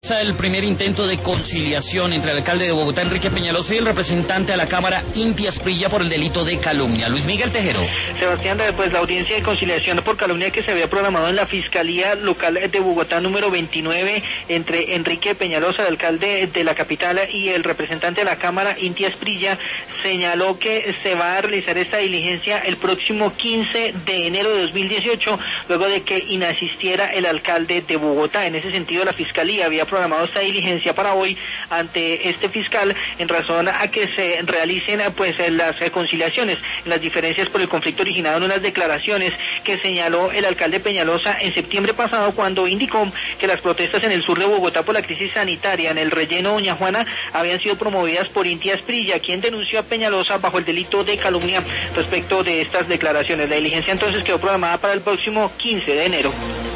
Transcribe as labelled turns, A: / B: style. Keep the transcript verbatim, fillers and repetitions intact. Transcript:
A: El primer intento de conciliación entre el alcalde de Bogotá, Enrique Peñalosa, y el representante a la Cámara, Inti Asprilla, por el delito de calumnia. Luis Miguel Tejero.
B: Sebastián, pues la audiencia de conciliación por calumnia que se había programado en la Fiscalía Local de Bogotá número veintinueve entre Enrique Peñalosa, el alcalde de la capital, y el representante de la Cámara, Inti Asprilla, señaló que se va a realizar esta diligencia el próximo quince de enero de dos mil dieciocho, luego de que inasistiera el alcalde de Bogotá. En ese sentido, la Fiscalía había programado esta diligencia para hoy ante este fiscal en razón a que se realicen pues las conciliaciones, las diferencias por el conflicto originado en unas declaraciones que señaló el alcalde Peñalosa en septiembre pasado, cuando indicó que las protestas en el sur de Bogotá por la crisis sanitaria en el relleno Doña Juana habían sido promovidas por Inti Asprilla, quien denunció a Peñalosa bajo el delito de calumnia respecto de estas declaraciones. La diligencia entonces quedó programada para el próximo quince de enero.